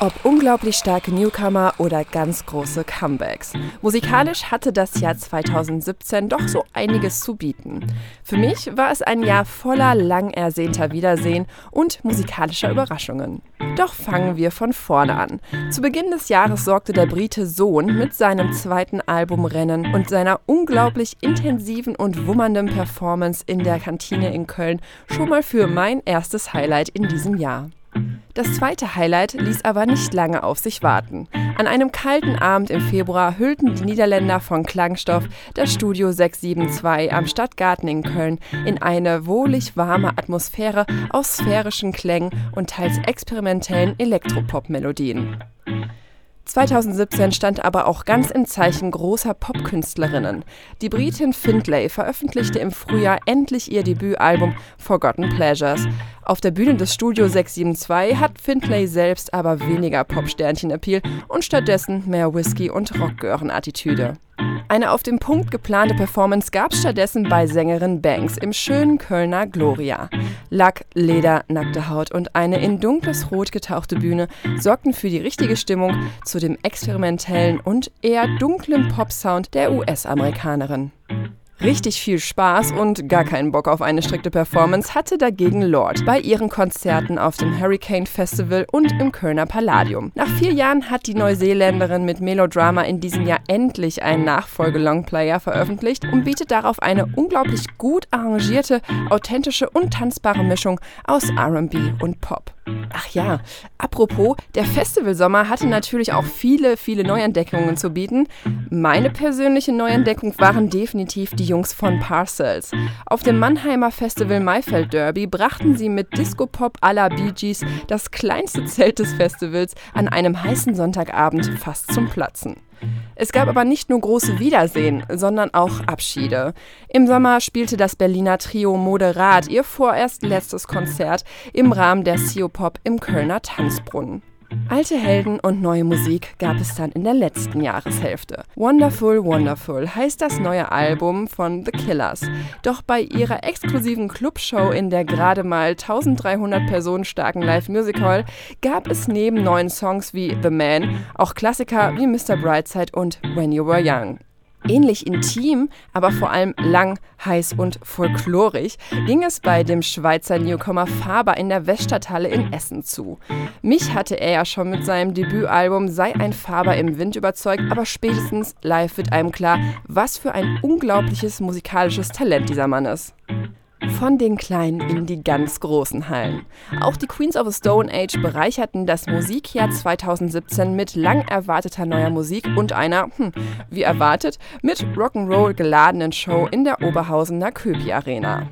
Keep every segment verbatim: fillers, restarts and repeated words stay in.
Ob unglaublich starke Newcomer oder ganz große Comebacks. Musikalisch hatte das Jahr zweitausendsiebzehn doch so einiges zu bieten. Für mich war es ein Jahr voller lang ersehnter Wiedersehen und musikalischer Überraschungen. Doch fangen wir von vorne an. Zu Beginn des Jahres sorgte der Brite Sohn mit seinem zweiten Album Rennen und seiner unglaublich intensiven und wummernden Performance in der Kantine in Köln schon mal für mein erstes Highlight in diesem Jahr. Das zweite Highlight ließ aber nicht lange auf sich warten. An einem kalten Abend im Februar hüllten die Niederländer von Klangstoff das Studio sechs sieben zwei am Stadtgarten in Köln in eine wohlig warme Atmosphäre aus sphärischen Klängen und teils experimentellen Elektropop-Melodien. zweitausendsiebzehn stand aber auch ganz im Zeichen großer Popkünstlerinnen. Die Britin Findlay veröffentlichte im Frühjahr endlich ihr Debütalbum Forgotten Pleasures. Auf der Bühne des Studio sechs sieben zwei hat Findlay selbst aber weniger Pop-Sternchen-Appeal und stattdessen mehr Whisky- und Rockgören-Attitüde. Eine auf den Punkt geplante Performance gab es stattdessen bei Sängerin Banks im schönen Kölner Gloria. Lack, Leder, nackte Haut und eine in dunkles Rot getauchte Bühne sorgten für die richtige Stimmung zu dem experimentellen und eher dunklen Pop-Sound der U S-Amerikanerin. Richtig viel Spaß und gar keinen Bock auf eine strikte Performance hatte dagegen Lorde bei ihren Konzerten auf dem Hurricane Festival und im Kölner Palladium. Nach vier Jahren hat die Neuseeländerin mit Melodrama in diesem Jahr endlich einen Nachfolge-Longplayer veröffentlicht und bietet darauf eine unglaublich gut arrangierte, authentische und tanzbare Mischung aus R and B und Pop. Ach ja, apropos, der Festivalsommer hatte natürlich auch viele, viele Neuentdeckungen zu bieten. Meine persönliche Neuentdeckung waren definitiv die Jungs von Parcels. Auf dem Mannheimer Festival Maifeld Derby brachten sie mit Disco-Pop à la Bee Gees das kleinste Zelt des Festivals an einem heißen Sonntagabend fast zum Platzen. Es gab aber nicht nur große Wiedersehen, sondern auch Abschiede. Im Sommer spielte das Berliner Trio Moderat ihr vorerst letztes Konzert im Rahmen der Sciopop im Kölner Tanzbrunnen. Alte Helden und neue Musik gab es dann in der letzten Jahreshälfte. Wonderful, Wonderful heißt das neue Album von The Killers. Doch bei ihrer exklusiven Clubshow in der gerade mal eintausenddreihundert Personen starken Live Music Hall gab es neben neuen Songs wie The Man auch Klassiker wie Mister Brightside und When You Were Young. Ähnlich intim, aber vor allem lang, heiß und folklorisch ging es bei dem Schweizer Newcomer Faber in der Weststadthalle in Essen zu. Mich hatte er ja schon mit seinem Debütalbum Sei ein Faber im Wind überzeugt, aber spätestens live wird einem klar, was für ein unglaubliches musikalisches Talent dieser Mann ist. Von den kleinen in die ganz großen Hallen. Auch die Queens of the Stone Age bereicherten das Musikjahr zweitausendsiebzehn mit lang erwarteter neuer Musik und einer, hm, wie erwartet, mit Rock'n'Roll geladenen Show in der Oberhausener Köpi Arena.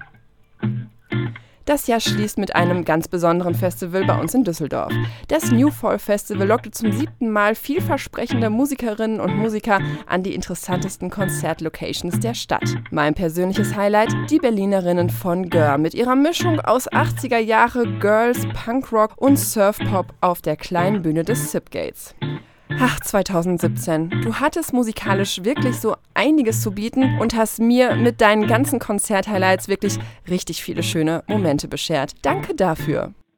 Das Jahr schließt mit einem ganz besonderen Festival bei uns in Düsseldorf. Das New Fall Festival lockte zum siebten Mal vielversprechende Musikerinnen und Musiker an die interessantesten Konzertlocations der Stadt. Mein persönliches Highlight, die Berlinerinnen von Gör mit ihrer Mischung aus achtziger Jahre Girls, Punkrock und Surfpop auf der kleinen Bühne des Zipgates. Ach, zweitausendsiebzehn, du hattest musikalisch wirklich so einiges zu bieten und hast mir mit deinen ganzen Konzert-Highlights wirklich richtig viele schöne Momente beschert. Danke dafür.